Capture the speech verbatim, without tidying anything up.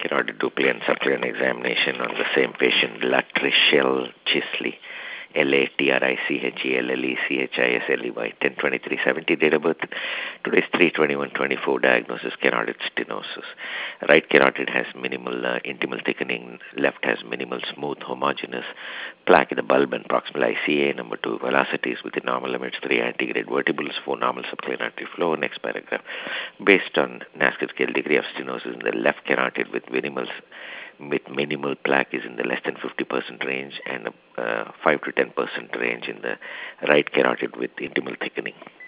carotid Doppler and Circular examination on the same patient, Latrichelle Chisley, L A T R I C H E L L E C H I S L E Y, ten twenty-three seventy, date of birth. Today is three twenty-one twenty-four, diagnosis carotid stenosis. Right carotid has minimal uh, intimal thickening, left has minimal smooth homogeneous plaque in the bulb and proximal I C A. Number two, velocities within normal limits. Three, antegrade vertibles. Four, normal subclinic artery flow. Next paragraph. Based on NASCAR scale, degree of stenosis in the left carotid with minimal with minimal plaque is in the less than fifty percent range, and uh, five to ten percent range in the right carotid with intimal thickening.